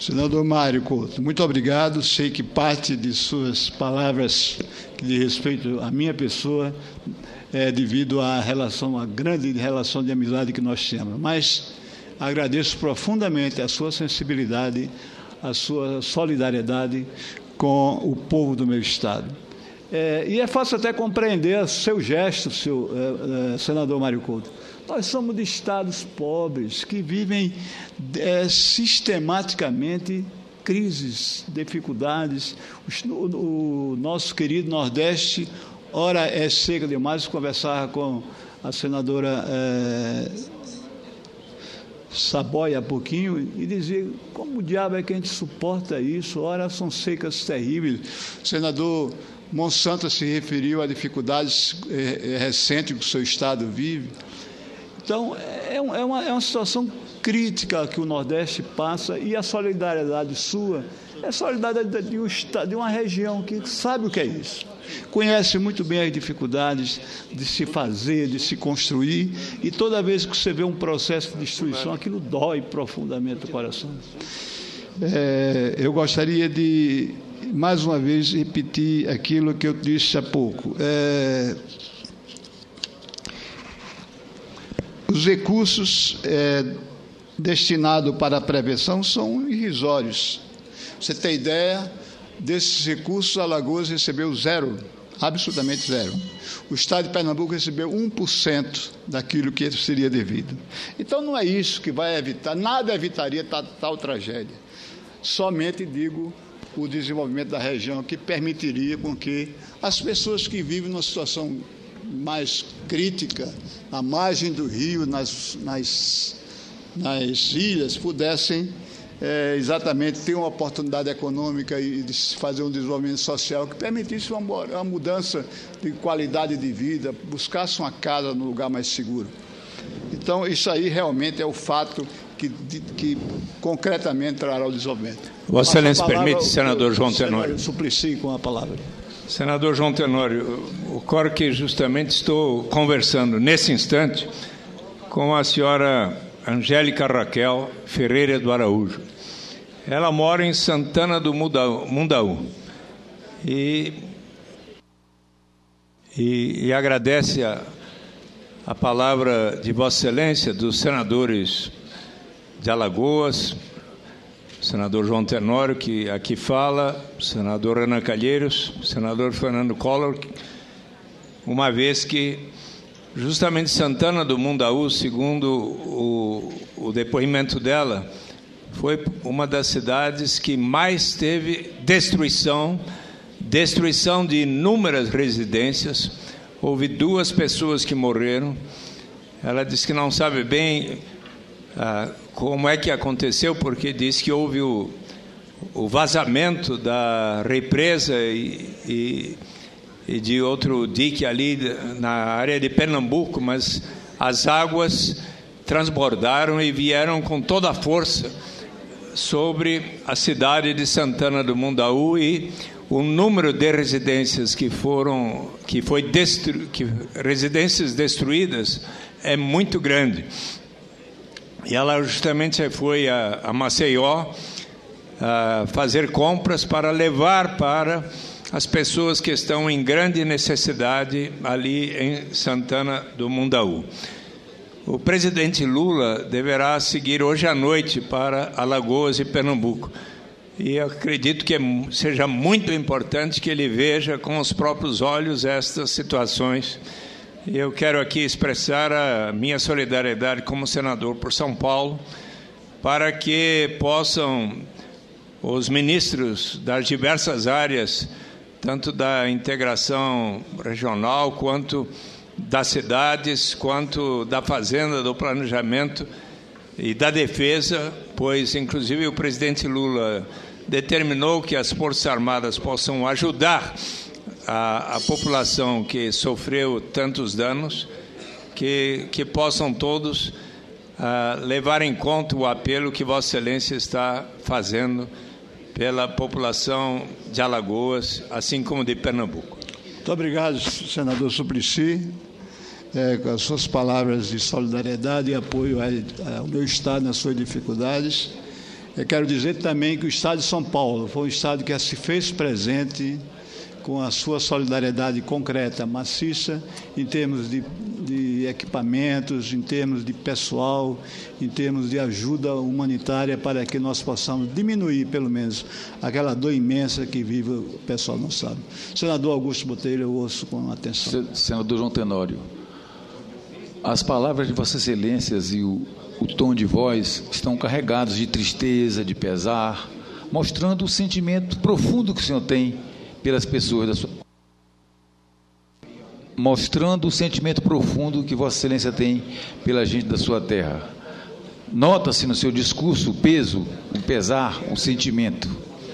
Senador Mário Couto, muito obrigado. Sei que parte de suas palavras que diz respeito à minha pessoa é devido à grande relação de amizade que nós temos. Mas agradeço profundamente a sua sensibilidade, a sua solidariedade com o povo do meu Estado. E é fácil até compreender o seu gesto, senador Mário Couto. Nós somos de estados pobres que vivem sistematicamente crises, dificuldades. O nosso querido Nordeste, ora é seca demais. Conversava com a senadora Saboia há pouquinho e dizia: como o diabo é que a gente suporta isso? Ora são secas terríveis. O senador Monsanto se referiu a dificuldades recentes que o seu estado vive. Então, é uma situação crítica que o Nordeste passa, e a solidariedade sua é a solidariedade de uma região que sabe o que é isso. Conhece muito bem as dificuldades de se fazer, de se construir, e toda vez que você vê um processo de destruição, aquilo dói profundamente o coração. Eu gostaria de, mais uma vez, repetir aquilo que eu disse há pouco. Os recursos destinados para a prevenção são irrisórios. Você tem ideia, desses recursos, Alagoas recebeu zero, absolutamente zero. O Estado de Pernambuco recebeu 1% daquilo que seria devido. Então, não é isso que vai evitar, nada evitaria tal tragédia. Somente, digo, o desenvolvimento da região, que permitiria com que as pessoas que vivem numa situação mais crítica, à margem do rio, nas ilhas, pudessem exatamente ter uma oportunidade econômica e de se fazer um desenvolvimento social que permitisse uma mudança de qualidade de vida, buscasse uma casa no lugar mais seguro. Então, isso aí realmente é o fato que concretamente trará o desenvolvimento. Vossa Excelência permite, senador João Tenório. Suplicio com a palavra. Senador João Tenório, ocorre que justamente estou conversando nesse instante com a senhora Angélica Raquel Ferreira do Araújo. Ela mora em Santana do Mundaú e agradece a palavra de Vossa Excelência, dos senadores de Alagoas, senador João Tenório, que aqui fala, senador Renan Calheiros, senador Fernando Collor, uma vez que justamente Santana do Mundaú, segundo o depoimento dela, foi uma das cidades que mais teve destruição de inúmeras residências. Houve 2 pessoas que morreram. Ela disse que não sabe bem como é que aconteceu, porque disse que houve o vazamento da represa e de outro dique ali na área de Pernambuco, mas as águas transbordaram e vieram com toda a força sobre a cidade de Santana do Mundaú, e o número de residências residências destruídas é muito grande. E ela justamente foi a Maceió fazer compras para levar para as pessoas que estão em grande necessidade ali em Santana do Mundaú. O presidente Lula deverá seguir hoje à noite para Alagoas e Pernambuco. E eu acredito que seja muito importante que ele veja com os próprios olhos estas situações. E eu quero aqui expressar a minha solidariedade como senador por São Paulo, para que possam os ministros das diversas áreas, tanto da integração regional, quanto das cidades, quanto da fazenda, do planejamento e da defesa, pois inclusive o presidente Lula determinou que as Forças Armadas possam ajudar a população que sofreu tantos danos, que possam todos levar em conta o apelo que Vossa Excelência está fazendo pela população de Alagoas, assim como de Pernambuco. Muito obrigado, senador Suplicy, com as suas palavras de solidariedade e apoio ao meu Estado nas suas dificuldades. Eu quero dizer também que o Estado de São Paulo foi um Estado que se fez presente com a sua solidariedade concreta, maciça, em termos de equipamentos, em termos de pessoal, em termos de ajuda humanitária, para que nós possamos diminuir, pelo menos, aquela dor imensa que vive o pessoal no Estado. Senador Augusto Botelho, eu ouço com atenção. Senador João Tenório, as palavras de Vossas Excelências e o tom de voz estão carregados de tristeza, de pesar, mostrando o sentimento profundo que o senhor tem pelas pessoas da sua... mostrando o sentimento profundo que Vossa Excelência tem pela gente da sua terra. Nota-se no seu discurso o peso, o pesar, o sentimento.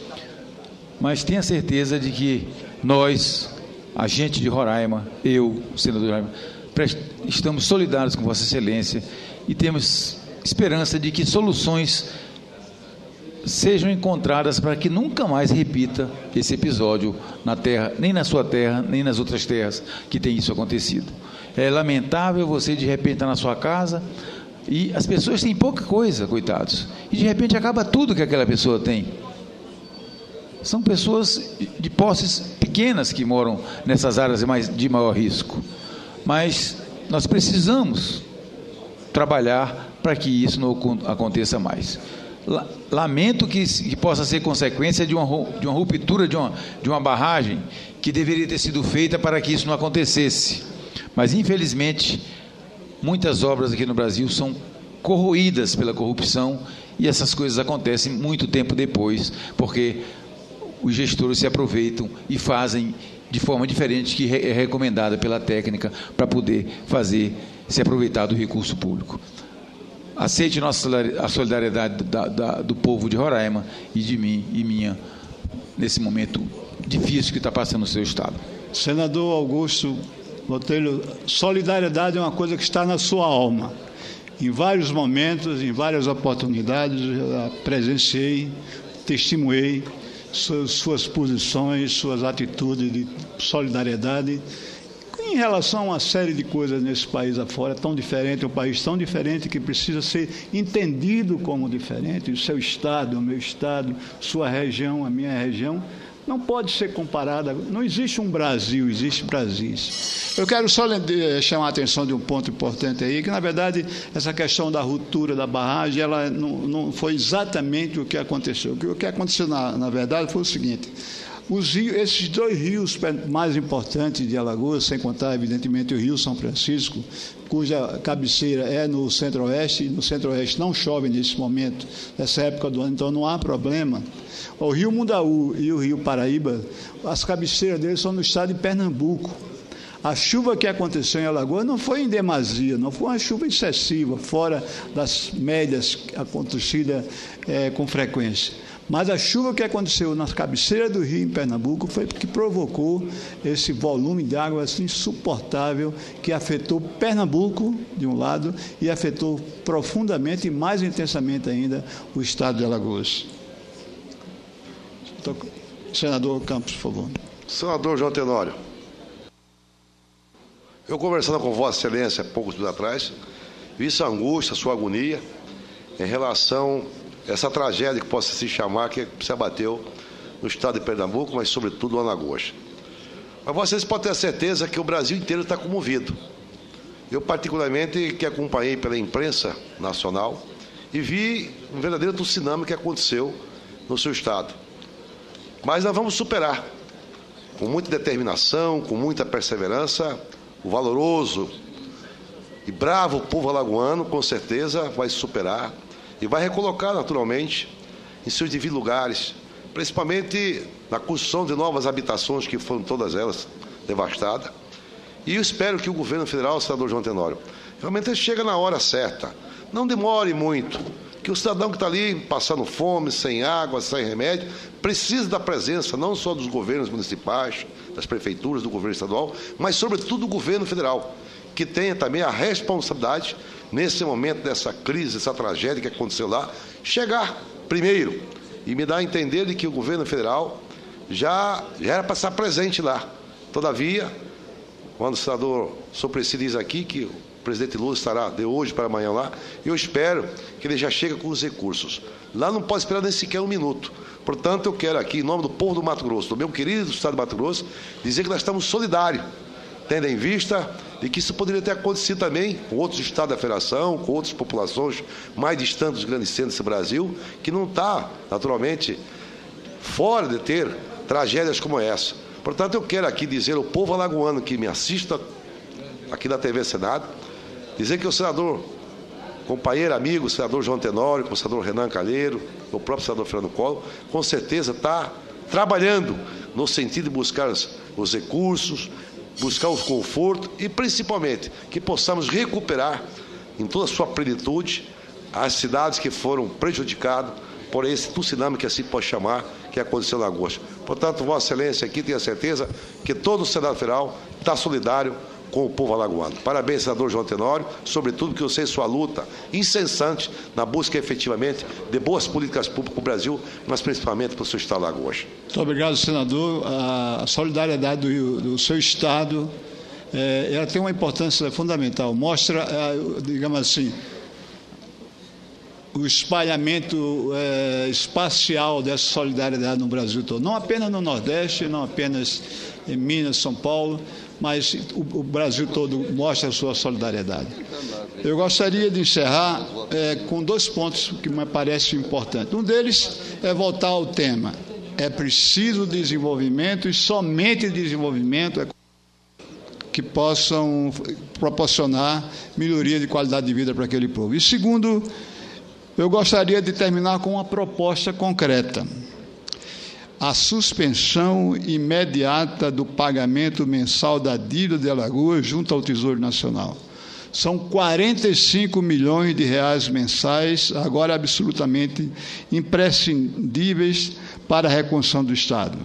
Mas tenha certeza de que nós, a gente de Roraima, eu, o senador de Roraima, estamos solidários com Vossa Excelência e temos esperança de que soluções sejam encontradas para que nunca mais repita esse episódio na terra, nem na sua terra, nem nas outras terras que tem isso acontecido. É lamentável você de repente estar na sua casa e as pessoas têm pouca coisa, coitados, e de repente acaba tudo que aquela pessoa tem. São pessoas de posses pequenas que moram nessas áreas de maior risco, mas nós precisamos trabalhar para que isso não aconteça mais. Lamento que possa ser consequência de uma ruptura de uma barragem que deveria ter sido feita para que isso não acontecesse. Mas, infelizmente, muitas obras aqui no Brasil são corroídas pela corrupção e essas coisas acontecem muito tempo depois, porque os gestores se aproveitam e fazem de forma diferente que é recomendada pela técnica para poder se aproveitar do recurso público. Aceite a solidariedade do povo de Roraima e de mim e minha nesse momento difícil que está passando no seu estado. Senador Augusto Botelho, solidariedade é uma coisa que está na sua alma. Em vários momentos, em várias oportunidades, eu presenciei, testemunhei suas posições, suas atitudes de solidariedade em relação a uma série de coisas nesse país afora, tão diferente, um país tão diferente que precisa ser entendido como diferente. O seu estado, o meu estado, sua região, a minha região, não pode ser comparada. Não existe um Brasil, existe Brasis. Eu quero só chamar a atenção de um ponto importante aí, que na verdade essa questão da ruptura da barragem, ela não foi exatamente o que aconteceu. O que aconteceu na verdade foi o seguinte: esses dois rios mais importantes de Alagoas, sem contar, evidentemente, o Rio São Francisco, cuja cabeceira é no Centro-Oeste, e no Centro-Oeste não chove nesse momento, nessa época do ano, então não há problema. O Rio Mundaú e o Rio Paraíba, as cabeceiras deles são no estado de Pernambuco. A chuva que aconteceu em Alagoas não foi em demasia, não foi uma chuva excessiva, fora das médias acontecidas com frequência. Mas a chuva que aconteceu nas cabeceiras do rio em Pernambuco foi que provocou esse volume de água assim, insuportável, que afetou Pernambuco, de um lado, e afetou profundamente e mais intensamente ainda o estado de Alagoas. Senador Campos, por favor. Senador João Tenório, eu conversando com Vossa Excelência poucos dias atrás, vi sua angústia, sua agonia em relação a essa tragédia que possa se chamar, que se abateu no estado de Pernambuco, mas sobretudo no Alagoas. Mas vocês podem ter certeza que o Brasil inteiro está comovido. Eu particularmente que acompanhei pela imprensa nacional e vi um verdadeiro tsunami que aconteceu no seu estado. Mas nós vamos superar, com muita determinação, com muita perseverança, o valoroso e bravo povo alagoano, com certeza, vai superar e vai recolocar, naturalmente, em seus devidos lugares, principalmente na construção de novas habitações, que foram todas elas devastadas. E eu espero que o governo federal, o senador João Tenório, realmente chegue na hora certa. Não demore muito, que o cidadão que está ali passando fome, sem água, sem remédio, precisa da presença não só dos governos municipais, das prefeituras, do governo estadual, mas, sobretudo, do governo federal, que tenha também a responsabilidade, nesse momento dessa crise, essa tragédia que aconteceu lá, chegar primeiro e me dar a entender de que o governo federal já era para estar presente lá. Todavia, quando o senador Sopreci diz aqui que presidente Lula estará de hoje para amanhã lá, e eu espero que ele já chegue com os recursos. Lá não pode esperar nem sequer um minuto. Portanto, eu quero aqui, em nome do povo do Mato Grosso, do meu querido estado de Mato Grosso, dizer que nós estamos solidários, tendo em vista de que isso poderia ter acontecido também com outros estados da federação, com outras populações mais distantes dos grandes centros desse Brasil, que não está, naturalmente, fora de ter tragédias como essa. Portanto, eu quero aqui dizer ao povo alagoano que me assista aqui na TV Senado, dizer que o senador, companheiro, amigo, o senador João Tenório, o senador Renan Calheiro, o próprio senador Fernando Collor, com certeza está trabalhando no sentido de buscar os recursos, buscar o conforto e, principalmente, que possamos recuperar em toda a sua plenitude as cidades que foram prejudicadas por esse tsunami, que assim pode chamar, que aconteceu na Alagoas. Portanto, Vossa Excelência aqui tem a certeza que todo o Senado Federal está solidário com o povo alagoano. Parabéns, senador João Tenório, sobretudo que eu sei sua luta incessante na busca, efetivamente, de boas políticas públicas para o Brasil, mas principalmente para o seu estado de Alagoas. Muito obrigado, senador. A solidariedade do seu estado, ela tem uma importância fundamental. Mostra, digamos assim, o espalhamento espacial dessa solidariedade no Brasil todo. Não apenas no Nordeste, não apenas em Minas, São Paulo, mas o Brasil todo mostra a sua solidariedade. Eu gostaria de encerrar com 2 pontos que me parecem importantes. Um deles é voltar ao tema. É preciso desenvolvimento, e somente desenvolvimento que possam proporcionar melhoria de qualidade de vida para aquele povo. E segundo, eu gostaria de terminar com uma proposta concreta. A suspensão imediata do pagamento mensal da dívida de Alagoas junto ao Tesouro Nacional. São 45 milhões de reais mensais, agora absolutamente imprescindíveis para a reconstrução do Estado.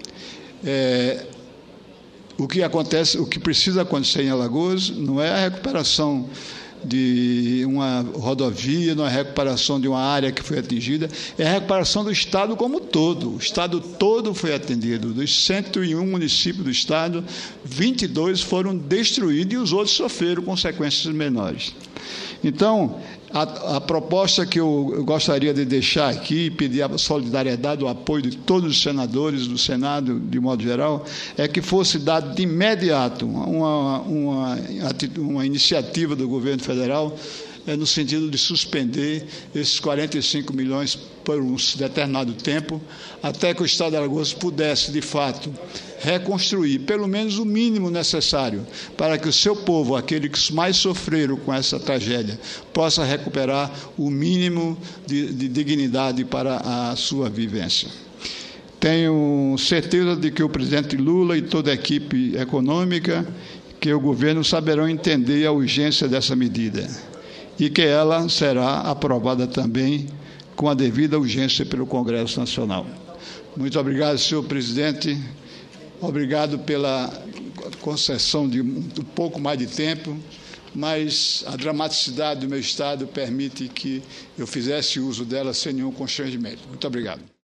O que precisa acontecer em Alagoas não é a recuperação de uma rodovia, não é a recuperação de uma área que foi atingida, é a recuperação do Estado como todo. O Estado todo foi atendido. Dos 101 municípios do Estado, 22 foram destruídos e os outros sofreram consequências menores. Então, a proposta que eu gostaria de deixar aqui, pedir a solidariedade, o apoio de todos os senadores do Senado, de modo geral, é que fosse dado de imediato uma iniciativa do governo federal no sentido de suspender esses 45 milhões por um determinado tempo, até que o Estado de Alagoas pudesse, de fato, reconstruir pelo menos o mínimo necessário para que o seu povo, aquele que mais sofreram com essa tragédia, possa recuperar o mínimo de dignidade para a sua vivência. Tenho certeza de que o presidente Lula e toda a equipe econômica, que o governo saberão entender a urgência dessa medida e que ela será aprovada também com a devida urgência pelo Congresso Nacional. Muito obrigado, senhor presidente. Obrigado pela concessão de um pouco mais de tempo, mas a dramaticidade do meu estado permite que eu fizesse uso dela sem nenhum constrangimento. Muito obrigado.